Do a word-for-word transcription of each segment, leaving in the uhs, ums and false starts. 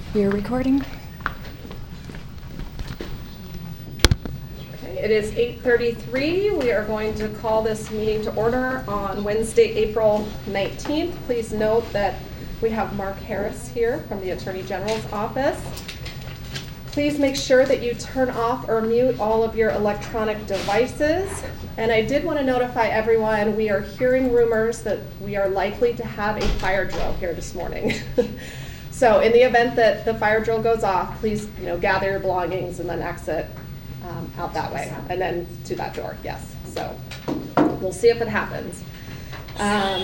You're recording. Okay, it is eight thirty-three. We are going to call this meeting to order on Wednesday, April nineteenth. Please note that we have Mark Harris here from the Attorney General's office. Please make sure that you turn off or mute all of your electronic devices. And I did want to notify everyone, we are hearing rumors that we are likely to have a fire drill here this morning. So in the event that the fire drill goes off, please you know, gather your belongings and then exit um, out that way. And then to that door, yes. So we'll see if it happens. Um,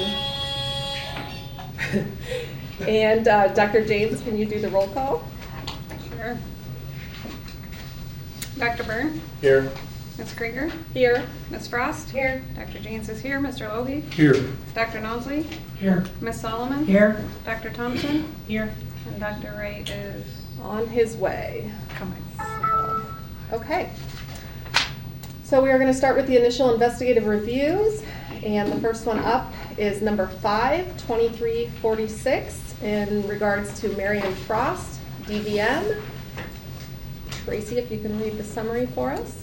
and uh, Doctor James, can you do the roll call? Sure. Doctor Byrne? Here. Miz Krieger? Here. Miz Frost? Here. Doctor James is here. Mister Logie? Here. Doctor Knowsley? Here. Miz Solomon? Here. Doctor Thompson? Here. And Doctor Wright is On his way. coming. Okay. So we are going to start with the initial investigative reviews. And the first one up is number five, twenty-three forty-six, in regards to Marion Frost, D V M. Tracy, if you can read the summary for us.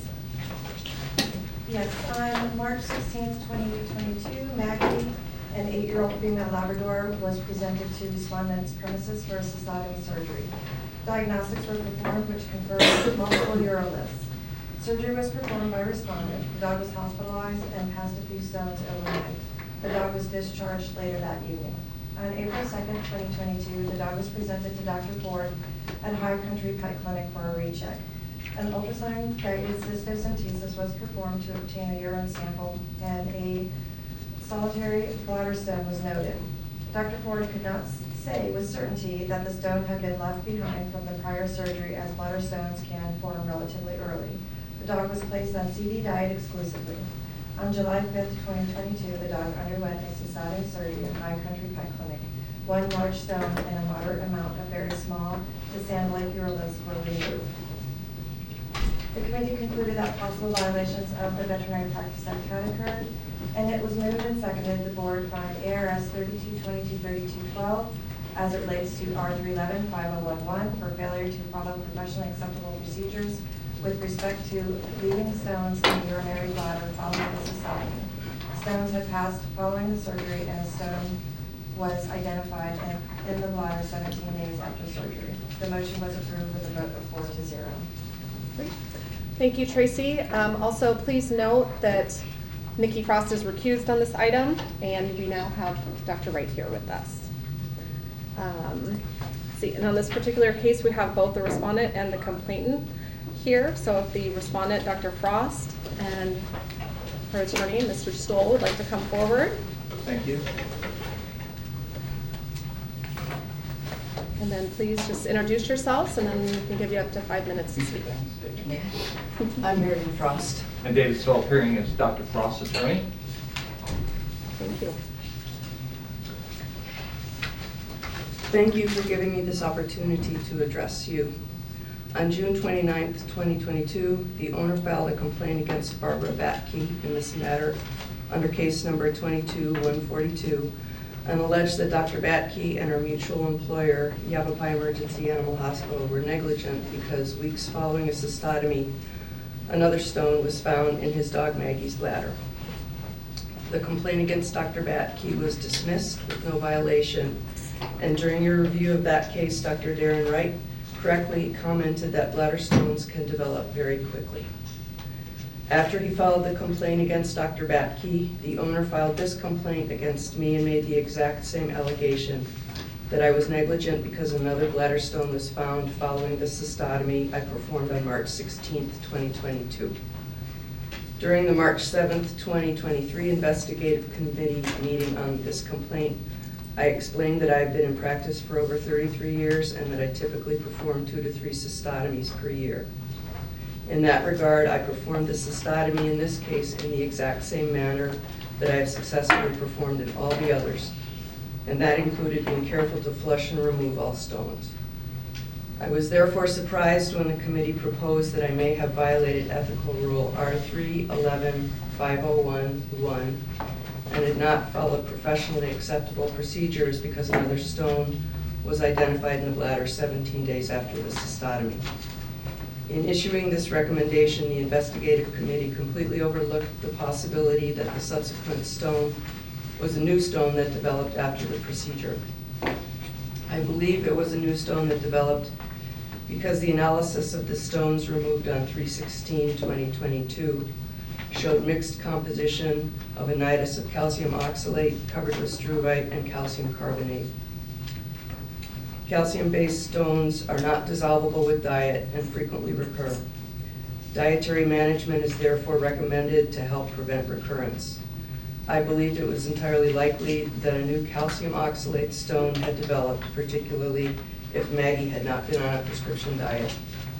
Yes, on March sixteenth, twenty twenty-two, Maggie, an eight-year-old female Labrador, was presented to respondent's premises for a cystotomy surgery. Diagnostics were performed which confirmed multiple uroliths. Surgery was performed by respondent. The dog was hospitalized and passed a few stones overnight. The dog was discharged later that evening. On April second, twenty twenty-two, the dog was presented to Doctor Ford at High Country Pet Clinic for a recheck. An ultrasound-guided cystocentesis was performed to obtain a urine sample, and a solitary bladder stone was noted. Doctor Ford could not say with certainty that the stone had been left behind from the prior surgery, as bladder stones can form relatively early. The dog was placed on C D diet exclusively. On July fifth, twenty twenty-two, the dog underwent a cystotomy surgery at High Country Pet Clinic. One large stone and a moderate amount of very small to sand-like uroliths were removed. The committee concluded that possible violations of the Veterinary Practice Act had occurred, and it was moved and seconded the board find A R S thirty-two twenty-two thirty-two twelve as it relates to R three eleven five oh one one for failure to follow professionally acceptable procedures with respect to leaving stones in the urinary bladder following the cystotomy. Stones had passed following the surgery, and a stone was identified in, in the bladder seventeen days after surgery. The motion was approved with a vote of four to zero. Great. Thank you, Tracy. Um, also, please note that Nikki Frost is recused on this item, and we now have Doctor Wright here with us. Um, let's see, and on this particular case, we have both the respondent and the complainant here. So if the respondent, Doctor Frost, and her attorney, Mister Stoll, would like to come forward. Thank you. And then please just introduce yourselves, and then we can give you up to five minutes to speak. I'm Marion Frost. And David Stoll, appearing as Doctor Frost's attorney. Thank you. Thank you for giving me this opportunity to address you. On June twenty-ninth, twenty twenty-two, the owner filed a complaint against Barbara Batke in this matter under case number twenty-two one forty-two and alleged that Doctor Batke and her mutual employer, Yavapai Emergency Animal Hospital, were negligent because weeks following a cystotomy, another stone was found in his dog Maggie's bladder. The complaint against Doctor Batke was dismissed with no violation, and during your review of that case, Doctor Darren Wright correctly commented that bladder stones can develop very quickly. After he filed the complaint against Doctor Batke, the owner filed this complaint against me and made the exact same allegation, that I was negligent because another bladder stone was found following the cystotomy I performed on March sixteenth, twenty twenty-two. During the March seventh, twenty twenty-three investigative committee meeting on this complaint, I explained that I have been in practice for over thirty-three years and that I typically perform two to three cystotomies per year. In that regard, I performed the cystotomy in this case in the exact same manner that I have successfully performed in all the others, and that included being careful to flush and remove all stones. I was therefore surprised when the committee proposed that I may have violated ethical rule R three eleven five oh one one and had not followed professionally acceptable procedures because another stone was identified in the bladder seventeen days after the cystotomy. In issuing this recommendation, the investigative committee completely overlooked the possibility that the subsequent stone was a new stone that developed after the procedure. I believe it was a new stone that developed because the analysis of the stones removed on three sixteen twenty twenty-two showed mixed composition of a nidus of calcium oxalate covered with struvite and calcium carbonate. Calcium-based stones are not dissolvable with diet and frequently recur. Dietary management is therefore recommended to help prevent recurrence. I believed it was entirely likely that a new calcium oxalate stone had developed, particularly if Maggie had not been on a prescription diet.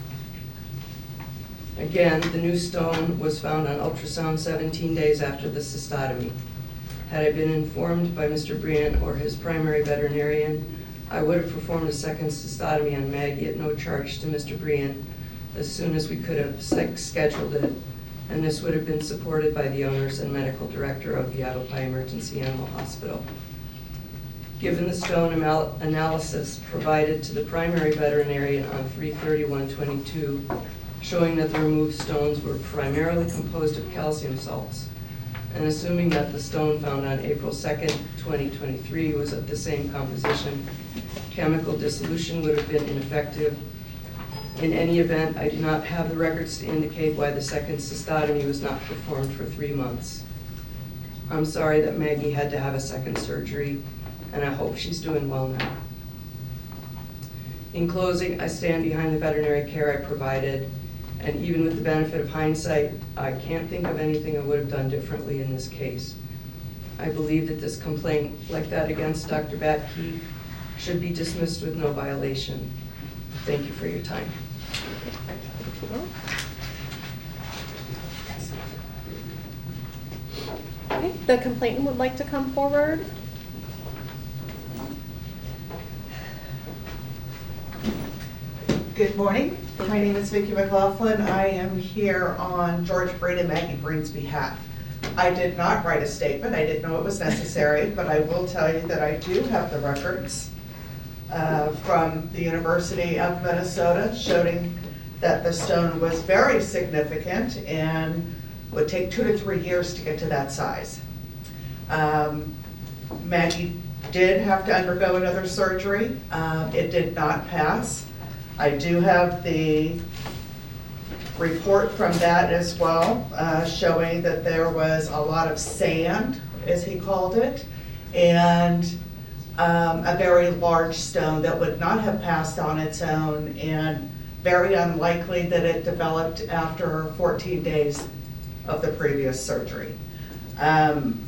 Again, the new stone was found on ultrasound seventeen days after the cystotomy. Had I been informed by Mister Brian or his primary veterinarian, I would have performed a second cystotomy on Maggie at no charge to Mister Brian as soon as we could have scheduled it, and this would have been supported by the owners and medical director of the Yavapai Emergency Animal Hospital. Given the stone anal analysis provided to the primary veterinarian on three thirty-one twenty-two, showing that the removed stones were primarily composed of calcium salts, and assuming that the stone found on April second twenty twenty-three was of the same composition, chemical dissolution would have been ineffective. In any event, I do not have the records to indicate why the second cystotomy was not performed for three months. I'm sorry that Maggie had to have a second surgery, and I hope she's doing well now. In closing, I stand behind the veterinary care I provided, and even with the benefit of hindsight, I can't think of anything I would have done differently in this case. I believe that this complaint, like that against Doctor Batke, should be dismissed with no violation. Thank you for your time. Okay, the complainant would like to come forward. Good morning. My name is Vicki McLaughlin. I am here on George Breen and Maggie Breen's behalf. I did not write a statement. I didn't know it was necessary, but I will tell you that I do have the records uh, from the University of Minnesota showing that the stone was very significant and would take two to three years to get to that size. Um, Maggie did have to undergo another surgery. Um, it did not pass. I do have the report from that as well, uh, showing that there was a lot of sand, as he called it, and um, a very large stone that would not have passed on its own, and very unlikely that it developed after fourteen days of the previous surgery. Um,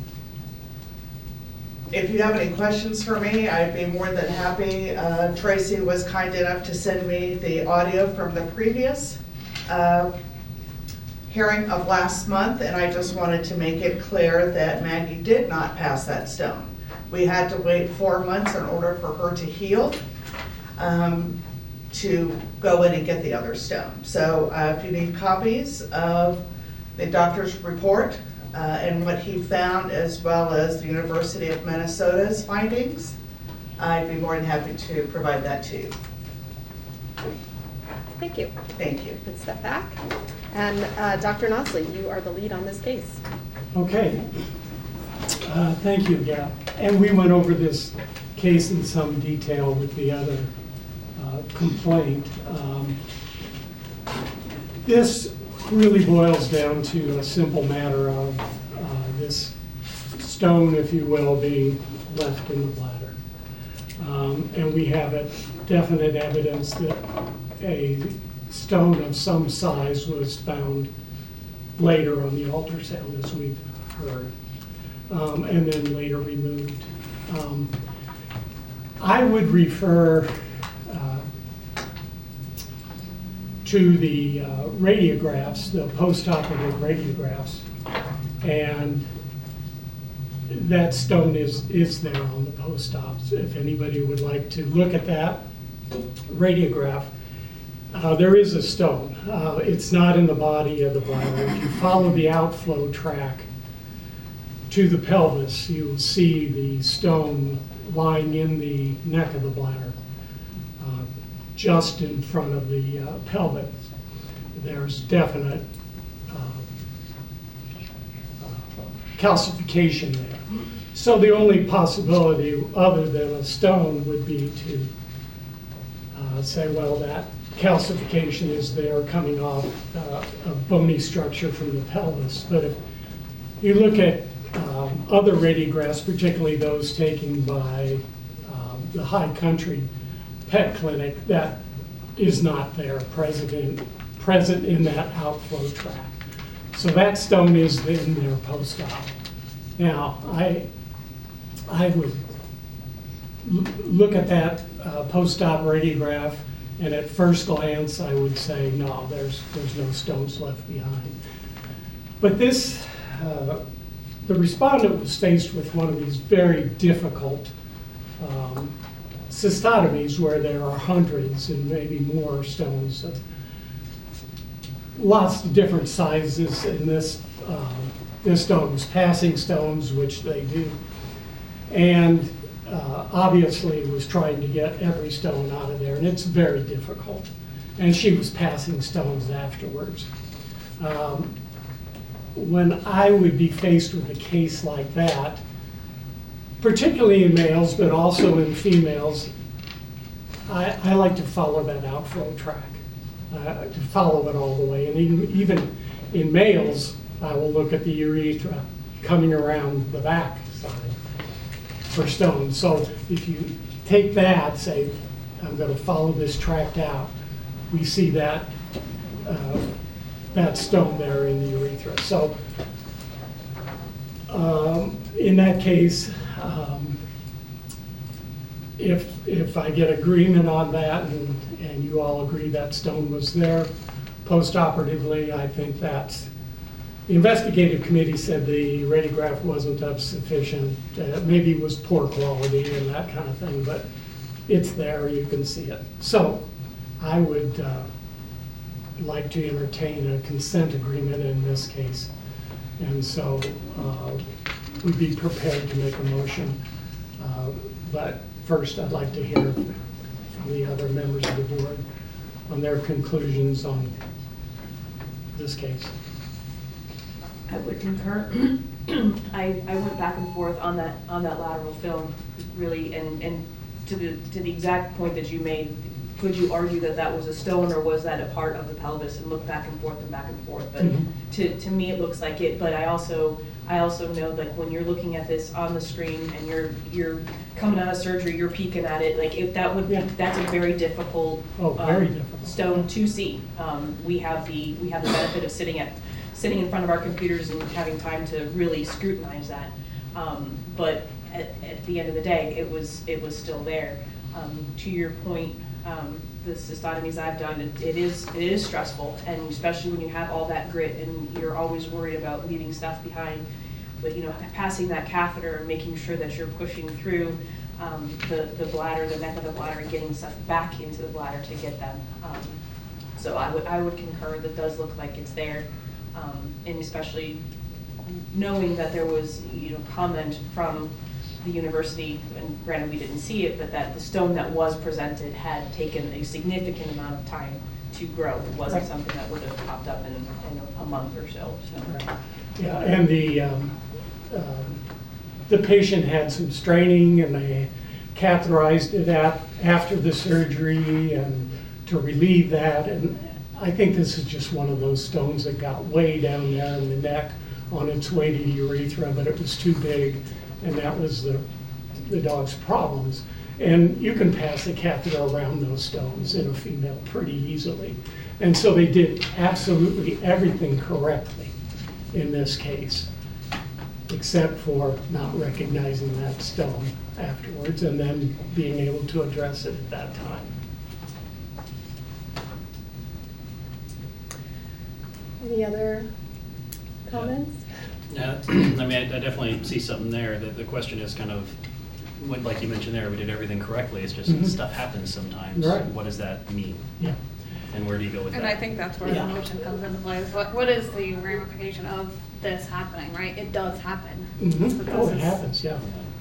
If you have any questions for me, I'd be more than happy. Uh, Tracy was kind enough to send me the audio from the previous uh, hearing of last month, and I just wanted to make it clear that Maggie did not pass that stone. We had to wait four months in order for her to heal um, to go in and get the other stone. So uh, if you need copies of the doctor's report, Uh, and what he found, as well as the University of Minnesota's findings, I'd be more than happy to provide that to you. Thank you. Thank you. Let's step back. And uh, Doctor Nosley, you are the lead on this case. Okay. Uh, thank you, yeah. And we went over this case in some detail with the other uh, complaint. Um, this really boils down to a simple matter of uh, this stone, if you will, being left in the bladder. Um, and we have a definite evidence that a stone of some size was found later on the ultrasound, as we've heard, um, and then later removed. Um, I would refer uh, to the uh, radiographs, the post-operative radiographs, and that stone is, is there on the post-ops. If anybody would like to look at that radiograph, uh, there is a stone. Uh, it's not in the body of the bladder. If you follow the outflow track to the pelvis, you will see the stone lying in the neck of the bladder, uh, just in front of the uh, pelvis. There's definite uh, uh, calcification there. So the only possibility other than a stone would be to uh, say, well, that calcification is there coming off uh, a bony structure from the pelvis. But if you look at um, other radiographs, particularly those taken by um, the High Country Pet Clinic, that is not there present in, present in that outflow tract. So that stone is in there post-op. Now, I, I would l- look at that uh, post-op radiograph, and at first glance, I would say, no, there's, there's no stones left behind. But this, uh, the respondent was faced with one of these very difficult um, cystotomies where there are hundreds and maybe more stones of lots of different sizes. In this, uh, this stone was passing stones, which they do. And uh, obviously was trying to get every stone out of there, and it's very difficult. And she was passing stones afterwards. Um, when I would be faced with a case like that, particularly in males, but also in females, I, I like to follow that outflow track, uh, to follow it all the way. And even, even in males, I will look at the urethra coming around the back side for stones. So if you take that, say, I'm going to follow this tract out, we see that uh, that stone there in the urethra. So um, in that case, um, if if I get agreement on that and, and you all agree that stone was there post-operatively, I think that's, the investigative committee said the radiograph wasn't of sufficient, uh, maybe it was poor quality and that kind of thing, but it's there, you can see it. So I would uh, like to entertain a consent agreement in this case. And so uh, we'd be prepared to make a motion. Uh, but first, I'd like to hear from the other members of the board on their conclusions on this case. I would concur. I, I went back and forth on that on that lateral film, really, and, and to the to the exact point that you made. Could you argue that that was a stone, or was that a part of the pelvis? And look back and forth and back and forth. But Mm-hmm. to, to me, it looks like it. But I also I also know, like, when you're looking at this on the screen and you're you're coming out of surgery, you're peeking at it. Like, if that would Yeah. that's a very difficult Oh, very um, difficult. stone to see. Um, we have the we have the benefit of sitting at sitting in front of our computers and having time to really scrutinize that. Um, but at, at the end of the day, it was it was still there. Um, to your point, um, the cystotomies I've done, it, it is it is stressful, and especially when you have all that grit and you're always worried about leaving stuff behind. But you know, passing that catheter and making sure that you're pushing through um, the the bladder, the neck of the bladder, and getting stuff back into the bladder to get them. Um, so I would I would concur. That does look like it's there. Um, and especially knowing that there was, you know, comment from the university, and granted we didn't see it, but that the stone that was presented had taken a significant amount of time to grow. It wasn't Right. something that would have popped up in, in a month or so. so. Yeah, and the, um, um, the patient had some straining and they catheterized it at, after the surgery and to relieve that. And I think this is just one of those stones that got way down there in the neck on its way to the urethra, but it was too big, and that was the, the dog's problems. And you can pass a catheter around those stones in a female pretty easily. And so they did absolutely everything correctly in this case, except for not recognizing that stone afterwards and then being able to address it at that time. Any other comments? Yeah, I mean, I I definitely see something there. The, the question is kind of, when, like you mentioned there, we did everything correctly. It's just Mhm. stuff happens sometimes. Right. What does that mean? Yeah. And where do you go with And that? I think that's where Yeah. the motion comes into play. Is what, what is the ramification of this happening, right? It does happen. Mhm. But Oh, this it is- happens, yeah.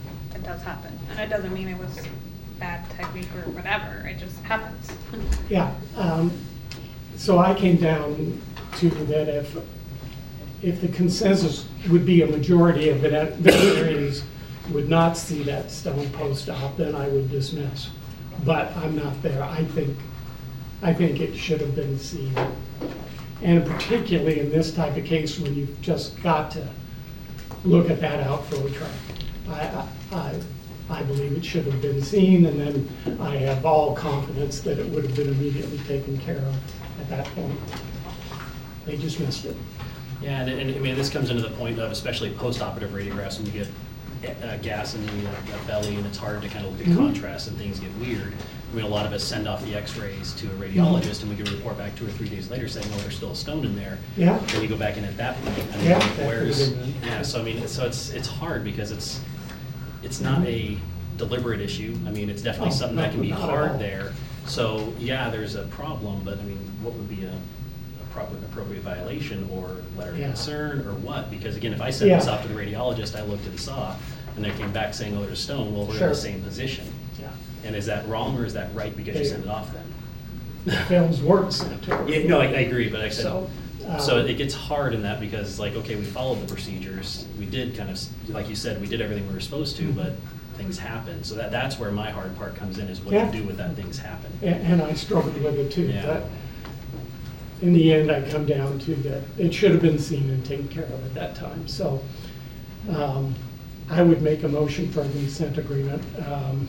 it does happen. And it doesn't mean it was bad technique or whatever, it just happens. Yeah, um, so I came down to that if, if the consensus would be a majority of vet- veterinarians would not see that stone post-op, then I would dismiss. But I'm not there. I think, I think it should have been seen. And particularly in this type of case when you've just got to look at that outflow track. I, I, I believe it should have been seen, and then I have all confidence that it would have been immediately taken care of at that point. They just missed it. Yeah, and, and I mean, this comes into the point of especially post-operative radiographs when you get uh, gas in the, uh, the belly and it's hard to kind of look at Mhm. contrast and things get weird. I mean, a lot of us send off the x-rays to a radiologist and we can report back two or three days later saying, oh, there's still a stone in there. Yeah. Then you go back in at that point. I mean, Yeah, that where's, could have been done. yeah, so I mean, so it's, it's hard because it's, it's not a deliberate issue. I mean, it's definitely Oh, something that can be not at all. hard there. So, yeah, there's a problem, but I mean, what would be a, a proper, appropriate violation or letter of Yeah. concern or what? Because again, if I send Yeah. this off to the radiologist, I looked and saw, and they came back saying, oh, there's a stone, well, we're in Sure. the same position. Yeah. And is that wrong or is that right because you They- send it off then? Films weren't sent to her. Yeah, no, I, I agree, but I said, So, so um, it gets hard in that because like, okay, we followed the procedures, we did kind of, like you said, we did everything we were supposed to, but things happen. So that, that's where my hard part comes in, is what Yeah. you do with that things happen. And, and I struggled with it too. Yeah. But in the end, I come down to that it should have been seen and taken care of at that time. So um, I would make a motion for a consent agreement. Um,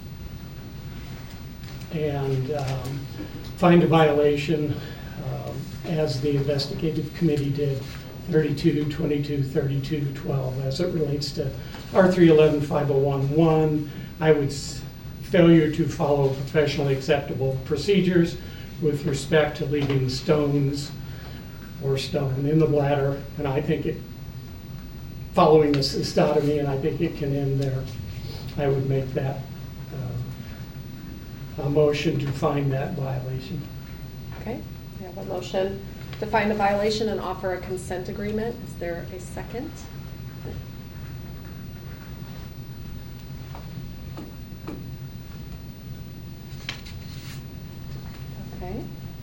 and um, find a violation um, as the investigative committee did, thirty-two, twenty-two, thirty-two, twelve, as it relates to R three eleven, five oh one one. I would, s- failure to follow professionally acceptable procedures with respect to leaving stones or stone in the bladder, and I think it, following the cystotomy, and I think it can end there. I would make that uh, a motion to find that violation. Okay, we have a motion to find a violation and offer a consent agreement. Is there a second? Okay.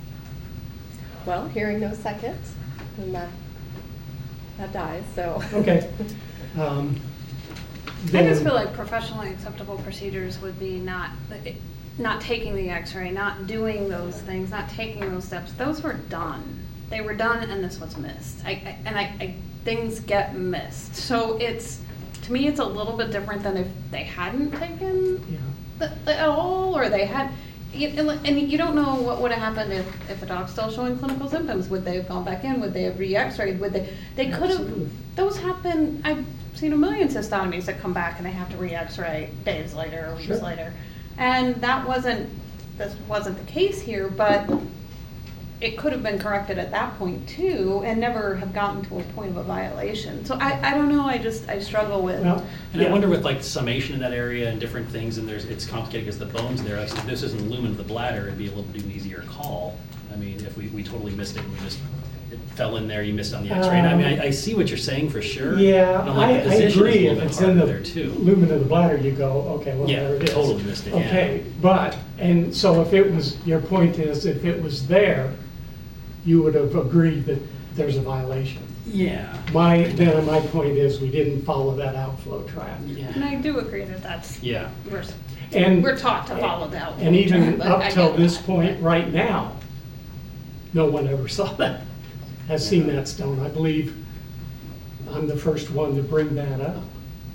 Well, hearing no second, then that, that dies, so. Okay. Um, I just then- feel like professionally acceptable procedures would be not, not taking the x-ray, not doing those things, not taking those steps. Those were done. They were done and this was missed. I, I- and I, I, things get missed. So it's, to me, it's a little bit different than if they hadn't taken Yeah. the- the- at all, or they had, you- and you don't know what would have happened if, if a dog's still showing clinical symptoms. Would they have gone back in? Would they have re-x-rayed? Would they, they could have, Absolutely. those happen, I've seen a million cystotomies that come back and they have to re-x-ray days later or weeks Sure. later. And that wasn't, this wasn't the case here, but it could have been corrected at that point too, and never have gotten to a point of a violation. So I, I don't know, I just, I struggle with. Well, And I yeah. wonder with like summation in that area and different things, and there's, it's complicated because the bones in there, like, if this isn't lumen of the bladder, it'd be a little bit of an easier call. I mean, if we, we totally missed it and we just, it fell in there, you missed on the x-ray. And I mean, I, I see what you're saying for sure. Yeah, but I'm like, I, the I position is a agree. little If bit it's in harder the there too. lumen of the bladder, you go, okay, well, Yeah, there it is. totally missed it, yeah. Okay, but, and so if it was, your point is, if it was there, you would have agreed that there's a violation. Yeah. My, then my point is, we didn't follow that outflow track. And Yeah. I do agree that that's, Yeah. we're, And we're taught to follow the outflow And even track, but I up till get this that. point, right now, no one ever saw that, has seen that stone. I believe I'm the first one to bring that up.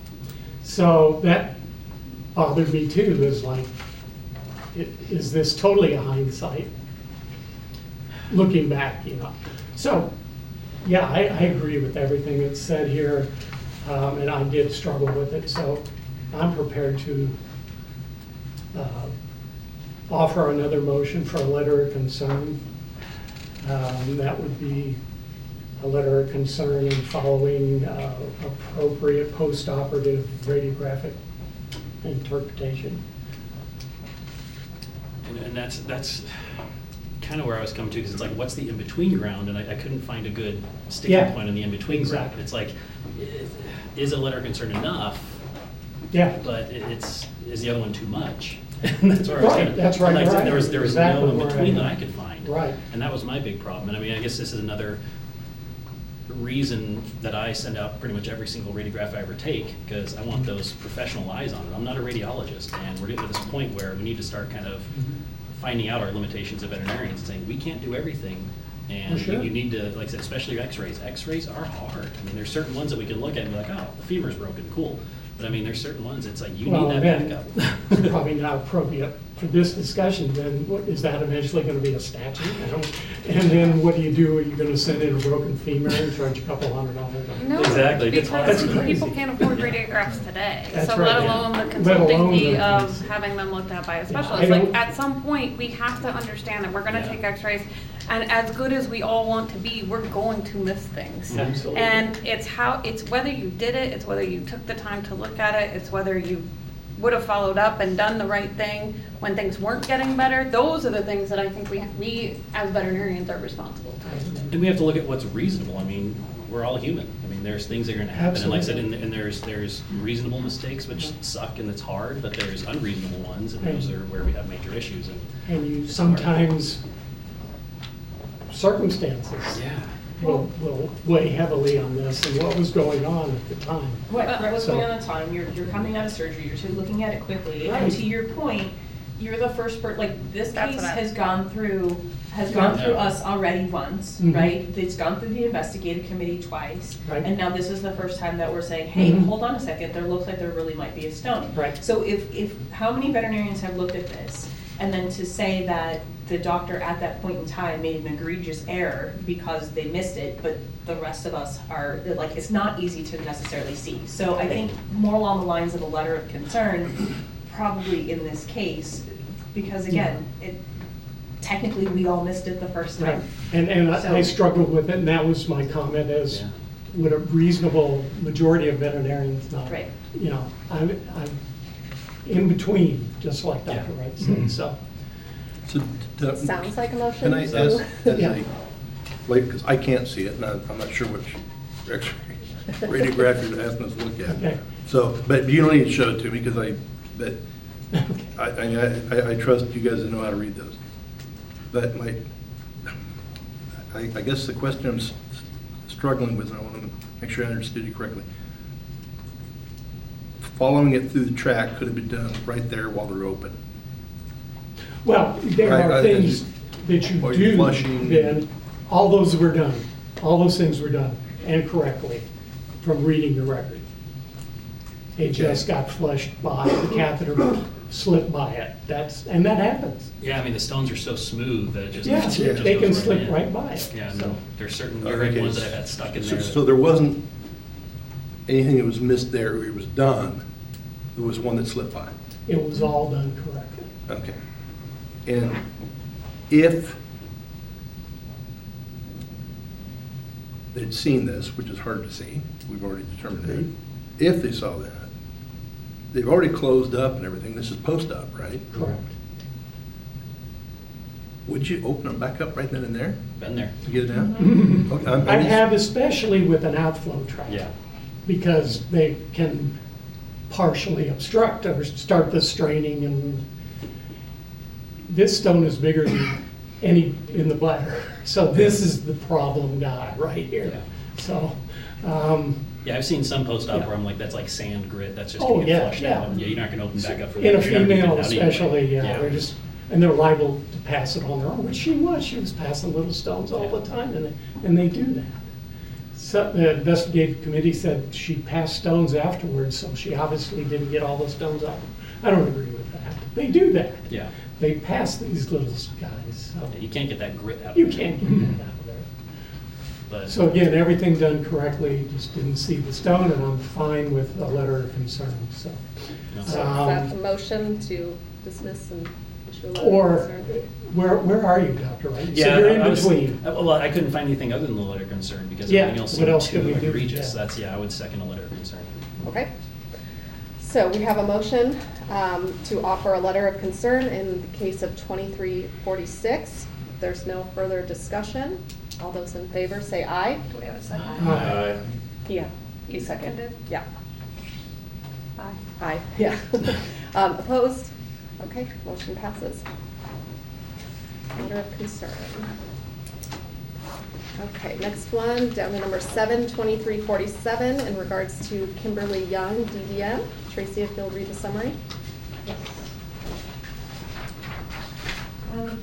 So that bothered me too, is like, i- is this totally a hindsight? Looking back, you know. So, yeah, I, I agree with everything that's said here, um, and I did struggle with it, so I'm prepared to uh, offer another motion for a letter of concern. Um, That would be a letter of concern in following uh, appropriate post-operative radiographic interpretation. And, and that's, that's kind of where I was coming to, because it's like, what's the in-between ground? And I, I couldn't find a good sticking Yeah, point on the in-between ground. exactly. It's like, i- is a letter of concern enough? Yeah. But it- it's, is the other one too much? And that's where I was Right, kinda- that's right, like I said, right. There was, there was Exactly no in where I between that am. I could find. Right. And that was my big problem. And I mean, I guess this is another reason that I send out pretty much every single radiograph I ever take, because I want those professional eyes on it. I'm not a radiologist, and we're getting to this point where we need to start kind of finding out our limitations of veterinarians, saying, we can't do everything. And For sure. you need to, like I said, especially x-rays. X-rays are hard. I mean, there's certain ones that we can look at and be like, oh, the femur's broken, cool. But I mean, there's certain ones, it's like, you Well, need that then, backup. it's probably not appropriate for this discussion, then what, is that eventually gonna be a statute? I don't- And then what do you do? Are you gonna send in a broken femur and charge a couple hundred dollars? No, Exactly, it's hard. because That's crazy. people can't afford radiographs today. That's So right, let yeah. alone the Let consulting alone fee the- of having them looked at by a I specialist. Like, don't- at some point, we have to understand that we're gonna Yeah. take x-rays, and as good as we all want to be, we're going to miss things. Absolutely. And it's how, it's whether you did it, it's whether you took the time to look at it, it's whether you would have followed up and done the right thing when things weren't getting better. Those are the things that I think we, we as veterinarians are responsible for. And we have to look at what's reasonable. I mean, we're all human. I mean, there's things that are gonna happen. And like I said, and, and there's, there's reasonable mistakes which suck and it's hard, but there's unreasonable ones, and those are where we have major issues. And And you sometimes, circumstances Yeah. will, will weigh heavily on this and what was going on at the time. What, what was So- going on at the time, you're, you're coming out of surgery, you're two looking at it quickly, Right. and to your point, you're the first per, like, this That's case what I- has gone through, has gone Yeah. through us already once, Mhm. right? It's gone through the investigative committee twice, Right. and now this is the first time that we're saying, hey, Mhm. hold on a second, there looks like there really might be a stone. Right. So if, if, how many veterinarians have looked at this, and then to say that the doctor at that point in time made an egregious error because they missed it, but the rest of us are, like, it's not easy to necessarily see. So I think more along the lines of a letter of concern, probably in this case, because again, it, technically, we all missed it the first Right. time. And, and I I So- struggled with it, and that was my comment as, Yeah. would a reasonable majority of veterinarians not? Right. You know, I'm, I'm in between, just like Doctor Yeah. Wright said, so. So, to- Sounds like a motion Can I to- ask, as Yeah. a, like, because I can't see it, and I- I'm not sure which X-ray radiograph you're asking us to look Okay. at. So, but you don't need to show it to me, because I, but I, I, I- I trust you guys to know how to read those. But my, I, I guess the question I'm s- struggling with, and I want to make sure I understood you correctly. Following it through the track could have been done right there while they're open. Well, there Right, are I- things that you Or you're do, flushing. Ben, all those were done. All those things were done, and correctly, from reading the record. It just got flushed by, the catheter slipped by it. That's, and that happens. Yeah, I mean, the stones are so smooth that it just. Yeah, it just they can goes slip in. right by it, Yeah, and so. there's certain Okay, urine ones that I've had stuck in so- there. So there wasn't anything that was missed there, it was done, there was one that slipped by. It was all done correctly. Okay. And if they'd seen this, which is hard to see, we've already determined that, if they saw that, they've already closed up and everything, this is post-op, right? Correct. Would you open them back up right then and there Been there. to get it out? Mhm. Okay, I'm- I I'm just- have, especially with an outflow tract. Yeah. Because they can partially obstruct or start the straining, and this stone is bigger than any in the bladder. So this is the problem guy right here. Yeah. So, um, Yeah, I've seen some post-op Yeah. where I'm like, that's like sand grit, that's just Oh, gonna yeah, get flushed yeah. out. Yeah, you're not gonna open back up for that. in a You're gonna get it female out anyway. especially, yeah, they're just, and they're liable to pass it on their own, which she was, she was passing little stones all the time, and, they- and they do that. So the investigative committee said she passed stones afterwards, so she obviously didn't get all the stones out. I don't agree with that. They do that. Yeah. They pass these little guys, so Yeah, you can't get that grit out. you of it. can't get that out of there. But, So again, everything done correctly, just didn't see the stone, and I'm fine with a letter of concern, so. No. So is Um, that a motion to dismiss and issue a letter of Or, concern? where, where are you, Doctor Wright? yeah, So you're in I was- between. uh, Well, I couldn't find anything other than the letter of concern because Yeah, everything else what seemed else could too we do? egregious. Yeah. That's, yeah, I would second a letter of concern. Okay. So we have a motion um, to offer a letter of concern in the case of twenty-three forty-six. If there's no further discussion, all those in favor say aye. Do we have a second? Aye. Yeah. You seconded? Yeah. Aye. Aye, yeah. Um, Opposed? Okay, motion passes. Matter of concern. Okay, next one, down to number seven, twenty-three forty-seven, in regards to Kimberly Young, D V M. Tracy, if you'll read the summary. Yes. Um,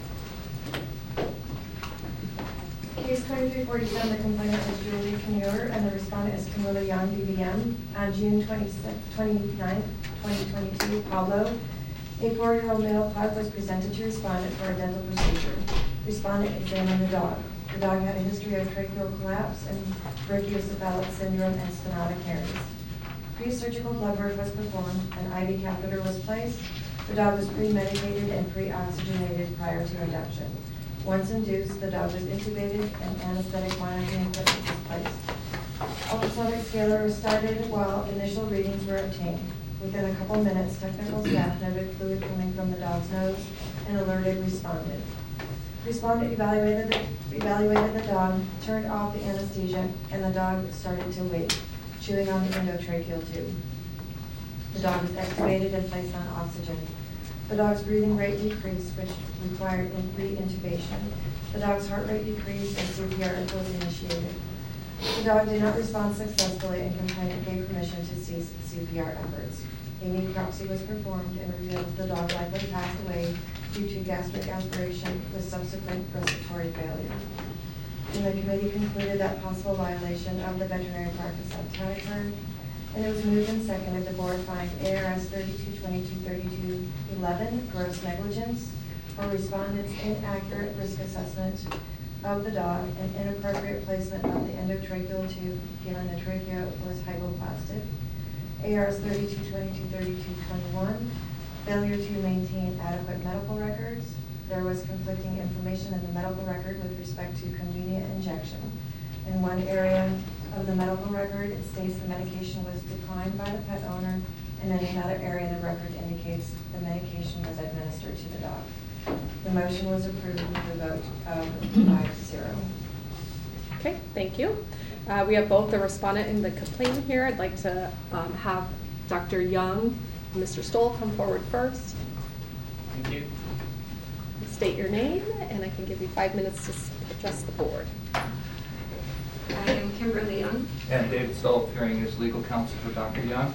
Case twenty-three forty-seven, the complainant is Julie Kinnear, and the respondent is Kimberly Young, D V M. On June twenty-ninth, twenty twenty-two, Pablo, a four-year-old male pug, was presented to respondent for a dental procedure. Respondent examined the dog. The dog had a history of tracheal collapse and brachiocephalic syndrome and stenotic hernias. Pre-surgical blood work was performed, an I V catheter was placed. The dog was pre-medicated and pre-oxygenated prior to induction. Once induced, the dog was intubated and anesthetic monitoring equipment was placed. Ultrasonic scaler was started while initial readings were obtained. Within a couple minutes, technical staff noted fluid coming from the dog's nose and alerted respondent. Respondent evaluated the, evaluated the dog, turned off the anesthesia, and the dog started to wait, chewing on the endotracheal tube. The dog was extubated and placed on oxygen. The dog's breathing rate decreased, which required re-intubation. The dog's heart rate decreased and C P R was initiated. The dog did not respond successfully, and complainant gave permission to cease C P R efforts. A necropsy was performed and revealed the dog likely passed away due to gastric aspiration with subsequent respiratory failure. And the committee concluded that possible violation of the veterinary practice act had occurred, and it was moved and seconded the board find A R S thirty-two twenty-two thirty-two eleven gross negligence for respondent's inaccurate risk assessment of the dog and inappropriate placement of the endotracheal tube given the trachea was hypoplastic. A R S thirty-two twenty-two thirty-two twenty-one, failure to maintain adequate medical records. There was conflicting information in the medical record with respect to convenient injection. In one area of the medical record, it states the medication was declined by the pet owner, and in another area, the record indicates the medication was administered to the dog. The motion was approved with a vote of five to zero. Okay, thank you. Uh, we have both the respondent and the complainant here. I'd like to um, have Doctor Young and Mister Stoll come forward first. Thank you. State your name, and I can give you five minutes to address the board. I am Kimberly Young. And David Stoll, appearing as legal counsel for Doctor Young.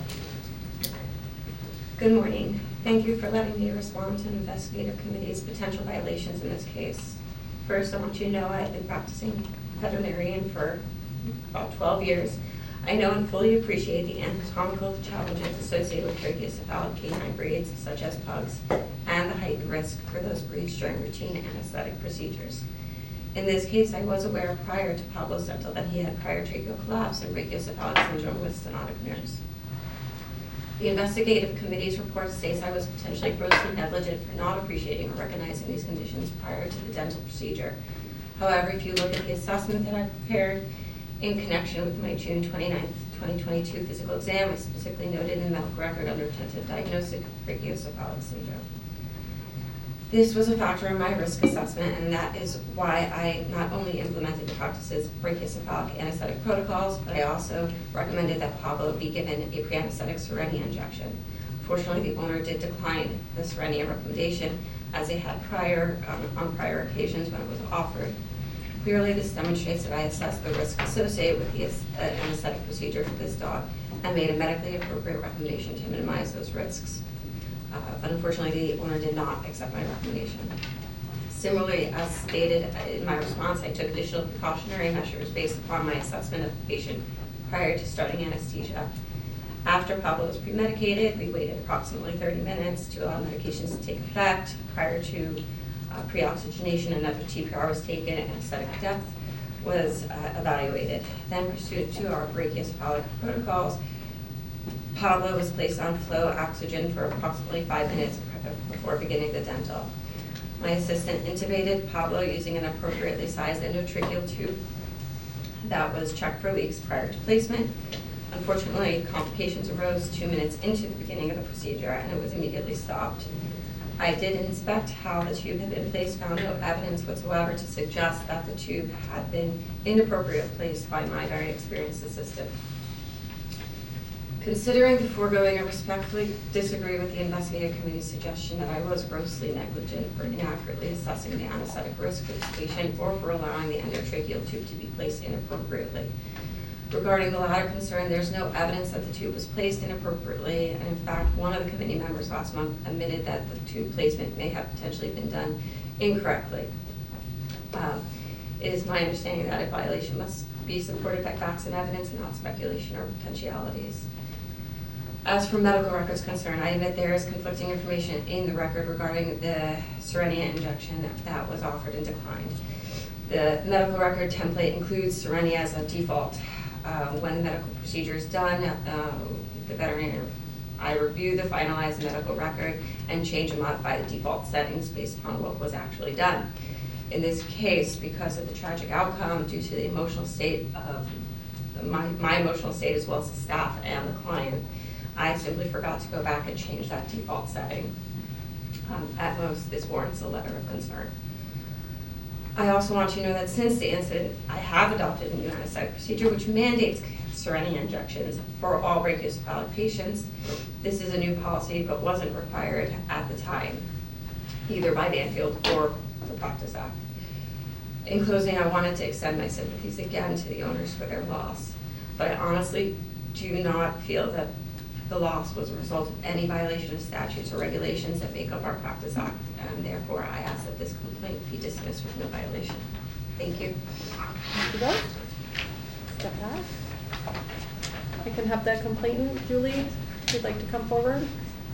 Good morning. Thank you for letting me respond to investigative committee's potential violations in this case. First, I want you to know I've been practicing veterinarian for about twelve years. I know and fully appreciate the anatomical challenges associated with brachiocephalic canine breeds, such as pugs, and the heightened risk for those breeds during routine anesthetic procedures. In this case, I was aware prior to Pablo's dental that he had prior tracheal collapse and brachiocephalic syndrome with stenotic nerves. The investigative committee's report states I was potentially grossly negligent for not appreciating or recognizing these conditions prior to the dental procedure. However, if you look at the assessment that I prepared in connection with my June twenty-ninth, twenty twenty-two physical exam, I specifically noted in the medical record under tentative diagnosis of brachiocephalic syndrome. This was a factor in my risk assessment, and that is why I not only implemented the practice's brachiocephalic anesthetic protocols, but I also recommended that Pablo be given a pre-anesthetic Cerenia injection. Fortunately, the owner did decline the Cerenia recommendation, as they had prior um, on prior occasions when it was offered. Clearly, this demonstrates that I assessed the risk associated with the uh, anesthetic procedure for this dog and made a medically appropriate recommendation to minimize those risks. Uh, but unfortunately, the owner did not accept my recommendation. Similarly, as stated in my response, I took additional precautionary measures based upon my assessment of the patient prior to starting anesthesia. After Pablo was pre-medicated, we waited approximately thirty minutes to allow medications to take effect. Prior to uh, pre-oxygenation, another T P R was taken and anesthetic depth was uh, evaluated. Then, pursuant to our brachiocephalic protocols, Pablo was placed on flow oxygen for approximately five minutes before beginning the dental. My assistant intubated Pablo using an appropriately sized endotracheal tube that was checked for leaks prior to placement. Unfortunately, complications arose two minutes into the beginning of the procedure, and it was immediately stopped. I did inspect how the tube had been placed, found no evidence whatsoever to suggest that the tube had been inappropriately placed by my very experienced assistant. Considering the foregoing, I respectfully disagree with the investigative committee's suggestion that I was grossly negligent for inaccurately assessing the anesthetic risk of the patient or for allowing the endotracheal tube to be placed inappropriately. Regarding the latter concern, there's no evidence that the tube was placed inappropriately, and in fact, one of the committee members last month admitted that the tube placement may have potentially been done incorrectly. Um, it is my understanding that a violation must be supported by facts and evidence and not speculation or potentialities. As for medical records concerned, I admit there is conflicting information in the record regarding the Cerenia injection that was offered and declined. The medical record template includes Cerenia as a default. Uh, when the medical procedure is done, uh, the veterinarian, I review the finalized medical record and change and modify the default settings based upon what was actually done. In this case, because of the tragic outcome due to the emotional state of my, my emotional state as well as the staff and the client, I simply forgot to go back and change that default setting. Um, at most, this warrants a letter of concern. I also want you to know that since the incident, I have adopted a new anesthetic procedure which mandates Cerenia injections for all brachiocephalic patients. This is a new policy but wasn't required at the time, either by Banfield or the Practice Act. In closing, I wanted to extend my sympathies again to the owners for their loss, but I honestly do not feel that the loss was a result of any violation of statutes or regulations that make up our Practice Act, and therefore I ask that this complaint be dismissed with no violation. Thank you. Thank you both. Step back. I can have the complainant, Julie, if you'd like to come forward.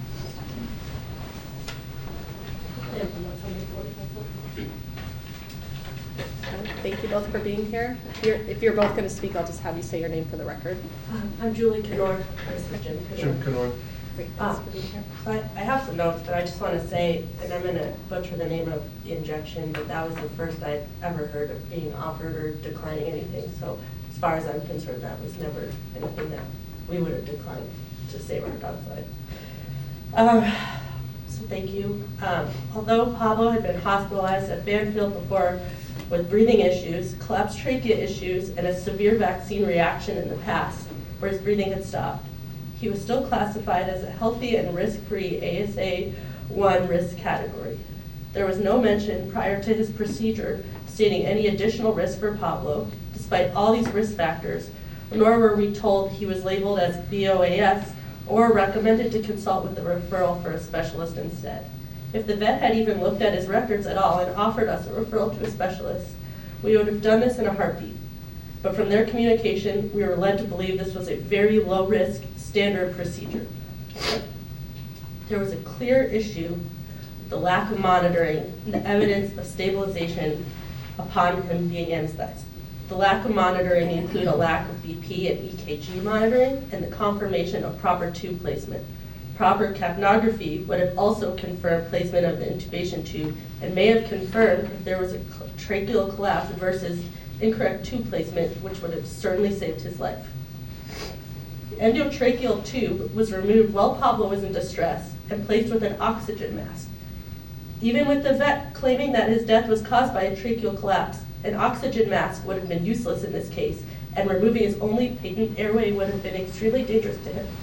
Thank you both for being here. If you're, if you're both going to speak, I'll just have you say your name for the record. Um, I'm Julie Kenor. This is Jim Kenor. Jim Kenor. Great, thanks Um, for being here. so I, I have some notes, but I just want to say, and I'm going to butcher the name of the injection, but that was the first I'd ever heard of being offered or declining anything. So as far as I'm concerned, that was never anything that we would have declined to save our dog's life. Um, so thank you. Um, although Pablo had been hospitalized at Banfield before with breathing issues, collapsed trachea issues, and a severe vaccine reaction in the past, where his breathing had stopped, he was still classified as a healthy and risk-free A S A one risk category. There was no mention prior to his procedure stating any additional risk for Pablo, despite all these risk factors, nor were we told he was labeled as B O A S or recommended to consult with a referral for a specialist instead. If the vet had even looked at his records at all and offered us a referral to a specialist, we would have done this in a heartbeat. But from their communication, we were led to believe this was a very low-risk, standard procedure. There was a clear issue with the lack of monitoring and the evidence of stabilization upon him being anesthetized. The lack of monitoring include a lack of B P and E K G monitoring and the confirmation of proper tube placement. Proper capnography would have also confirmed placement of the intubation tube and may have confirmed if there was a tracheal collapse versus incorrect tube placement, which would have certainly saved his life. The endotracheal tube was removed while Pablo was in distress and placed with an oxygen mask. Even with the vet claiming that his death was caused by a tracheal collapse, an oxygen mask would have been useless in this case, and removing his only patent airway would have been extremely dangerous to him.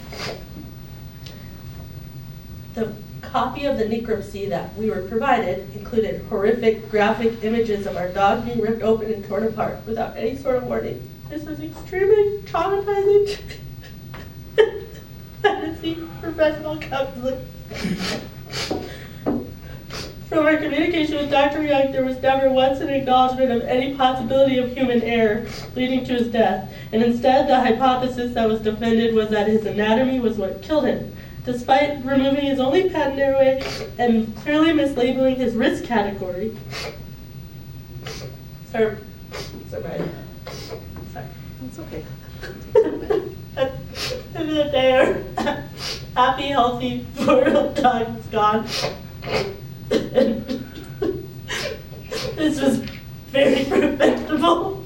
The copy of the necropsy that we were provided included horrific graphic images of our dog being ripped open and torn apart without any sort of warning. This was extremely traumatizing. I had to seek professional counseling. From our communication with Doctor Young, there was never once an acknowledgement of any possibility of human error leading to his death, and instead the hypothesis that was defended was that his anatomy was what killed him. Despite removing his only patent airway and clearly mislabeling his risk category. Sorry, sorry. Sorry. It's okay. At the end of the day, our happy, healthy, four-year-old dog is gone. This was very preventable.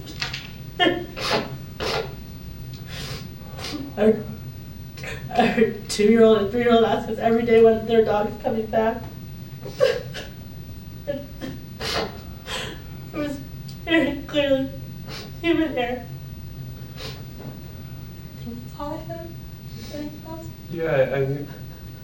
our, our two-year-old and three-year-old ask us every day when their dog is coming back. It was very clearly human error. I think that's all I have.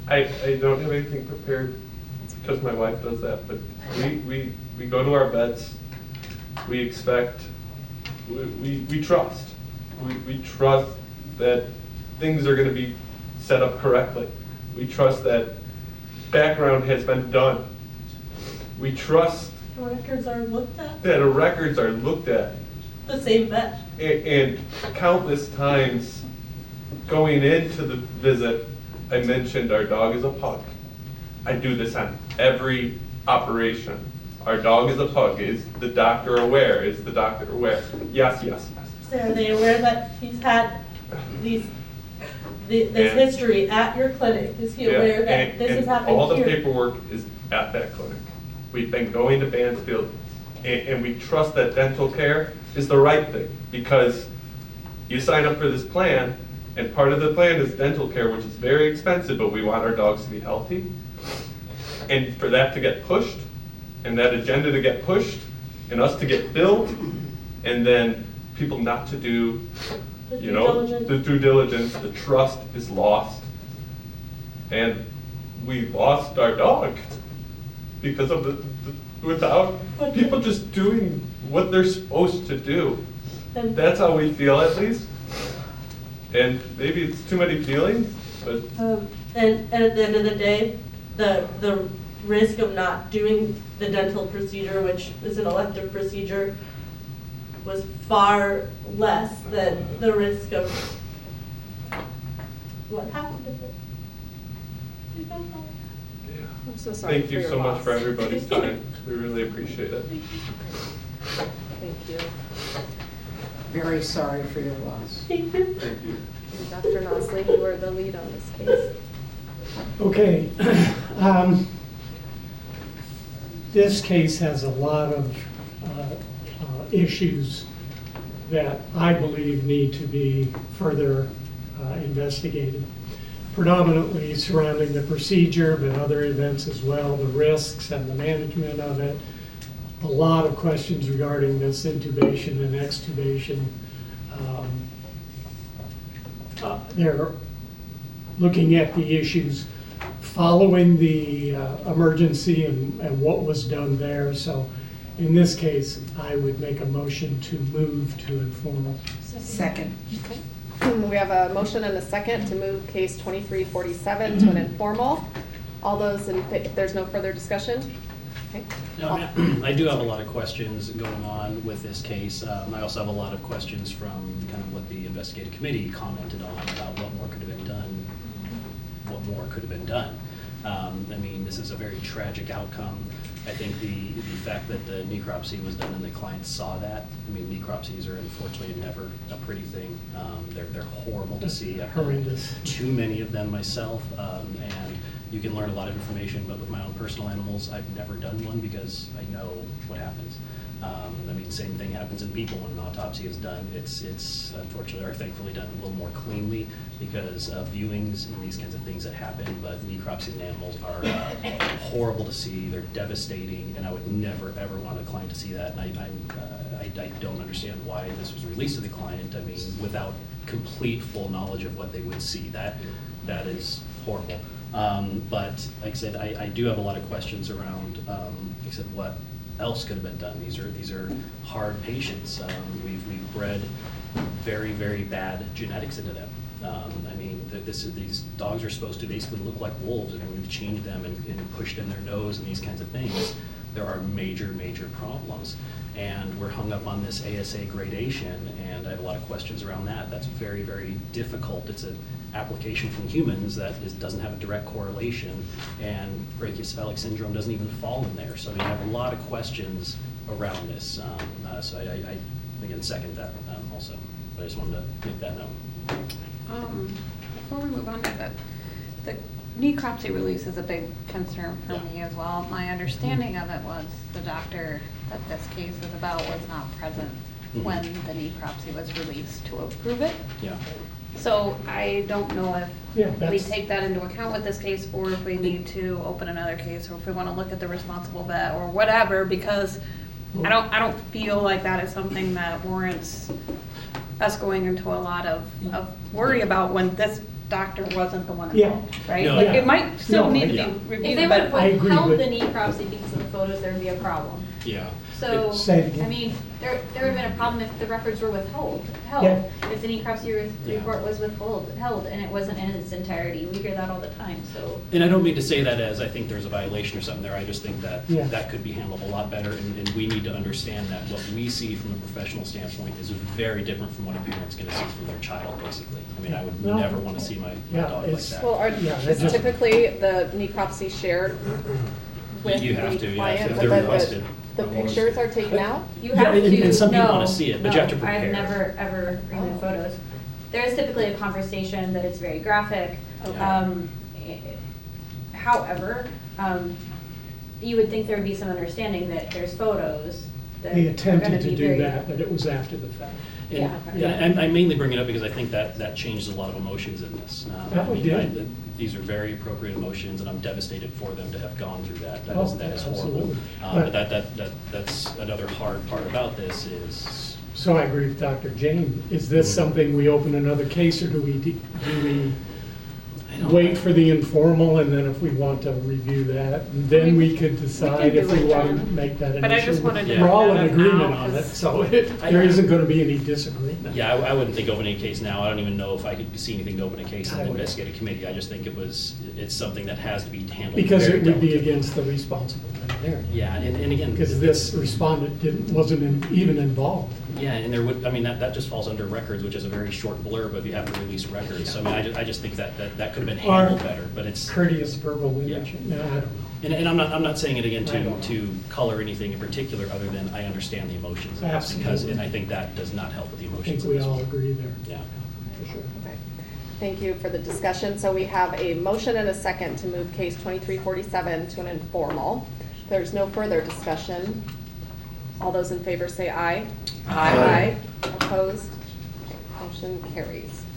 I, I don't have anything prepared because my wife does that, but we, we, we go to our vets, we expect, we, we, we trust. We, we trust that things are gonna be set up correctly. We trust that background has been done. We trust The records are looked at, that records are looked at. the same vet. And, and countless times going into the visit, I mentioned our dog is a pug. I do this on every operation. Our dog is a pug. Is the doctor aware? Is the doctor aware? Yes, yes, yes. So are they aware that he's had these, the- this And- history at your clinic? Is he Yeah, aware that and- this has and happened here? all the paperwork is at that clinic. We've been going to Mansfield, and, and we trust that dental care is the right thing, because you sign up for this plan, and part of the plan is dental care, which is very expensive, but we want our dogs to be healthy. And for that to get pushed, and that agenda to get pushed, and us to get billed, and then people not to do, The you due know, diligence. the due diligence, the trust is lost. And we lost our dog because of the, the without But- people just doing what they're supposed to do. And- That's how we feel, at least. And maybe it's too many feelings, but Um, And, and at the end of the day, the, the risk of not doing the dental procedure, which is an elective procedure, was far less than the risk of what happened if it. You don't know. yeah. I'm so sorry Thank you for your so much loss. for everybody's time. We really appreciate it. Thank you. Very sorry for your loss. Thank you. Thank you. And Doctor Nosley, you are the lead on this case. Okay. Um, This case has a lot of uh, uh, issues that I believe need to be further uh, investigated, predominantly surrounding the procedure, but other events as well, the risks and the management of it. A lot of questions regarding this intubation and extubation. Um, uh, They're looking at the issues following the uh, emergency and, and what was done there. So in this case, I would make a motion to move to informal. Second. Okay. We have a motion and a second to move case twenty-three forty-seven to an informal. All those in, fa- if there's no further discussion? Okay. No, I mean, I do have a lot of questions going on with this case. Um, I also have a lot of questions from kind of what the investigative committee commented on about what more could have been done, what more could have been done. Um, I mean, this is a very tragic outcome. I think the, the fact that the necropsy was done and the client saw that, I mean, necropsies are unfortunately never a pretty thing. Um, they're, they're horrible to see. I've heard Horrendous. too many of them myself, um, and you can learn a lot of information, but with my own personal animals, I've never done one because I know what happens. Um, I mean, same thing happens in people when an autopsy is done. It's, it's unfortunately or thankfully done a little more cleanly because of viewings and these kinds of things that happen, but necropsies in animals are uh, horrible to see. They're devastating, and I would never, ever want a client to see that. And I, I'm, uh, I, I don't understand why this was released to the client. I mean, without complete, full knowledge of what they would see. That, that is horrible. Um, but like I said, I, I do have a lot of questions around, um, like I said, what else could have been done. These are these are hard patients. Um, we've we've bred very very bad genetics into them. Um, I mean, th this is, these dogs are supposed to basically look like wolves, and we've changed them and, and pushed in their nose and these kinds of things. There are major major problems, and we're hung up on this A S A gradation, and I have a lot of questions around that. That's very very difficult. It's an application from humans that is, doesn't have a direct correlation, and brachiocephalic syndrome doesn't even fall in there. So I mean, I have a lot of questions around this. Um, uh, so I, I, I, again, second that um, also, but I just wanted to make that note. Um, before we move on to that, the necropsy release is a big concern for Yeah. me as well. My understanding of it was the doctor that this case is about was not present Mhm. when the necropsy was released to approve it. Yeah. So I don't know if Yeah, we that's- take that into account with this case, or if we need to open another case, or if we want to look at the responsible vet, or whatever, because I don't, I don't feel like that is something that warrants us going into a lot of, of worry about when this doctor wasn't the one Yeah. involved, right? No, Like, yeah. it might still No, need to yeah. be If reviewed, they but. would I have agree held with- the necropsy because of the photos, there would be a problem. Yeah. So, Say it again. I mean, there, there would have been a problem if the records were withheld, held. Yeah. If the necropsy re- Yeah. report was withheld, held, and it wasn't in its entirety. We hear that all the time, so. And I don't mean to say that as I think there's a violation or something there, I just think that Yeah. that could be handled a lot better, and, and we need to understand that what we see from a professional standpoint is very different from what a parent's gonna see from their child, basically. I mean, I would No. never wanna see my, my Yeah, dog like it's- that. Well, are, Yeah, that is just- typically the necropsy shared with You have to, the yeah, client? if but they're then the- requested. The pictures are taken out? You Yeah, have and- to. and some people no, wanna see it, but you have to no, prepare. I've never, ever removed Oh. photos. There is typically a conversation that it's very graphic. Okay. Um, eh, However, um, you would think there would be some understanding that there's photos that They are attempted gonna to be do very- that, but it was after the fact. And, Yeah, okay. and I I mainly bring it up because I think that, that changes a lot of emotions in this. Um, Yeah, I it mean, did. I- These are very appropriate emotions, and I'm devastated for them to have gone through that. That Oh, is, that is horrible. absolutely. Uh, But- But that, that, that, that's another hard part about this is, So I agree with Doctor Jane. Is this something we open another case, or do we, do we I don't- wait for the informal, and then if we want to review that, then we could decide if do we it want to then. make that an issue? But I just wanted to We're all bring in that up agreement now, on it, 'cause- so it- there isn't going to be any disagreement. yeah, I, I wouldn't think opening a case now. I don't even know if I could see anything to open a case I and would. investigate a committee. I just think it was, it's something that has to be handled Because very it would be delicately. against the responsible veterinarian. Yeah, and, and again. Because this respondent didn't, wasn't in- even involved. Yeah, and there would, I mean, that, that just falls under records, which is a very short blurb if you have to release records. So I mean, I just, I just think that, that, that could have been handled Or better, but it's. Courteous verbal Yeah. image. No, I don't know. And, and I'm not, I'm not saying it again I to, don't know. to color anything in particular, other than I understand the emotions of this. Because, Absolutely. and I think that does not help with the I emotions think of we this all one. agree there. Yeah. For sure. Okay. Thank you for the discussion. So we have a motion and a second to move case twenty-three forty-seven to an informal. There's no further discussion. All those in favor say aye. Aye. Opposed? Motion carries.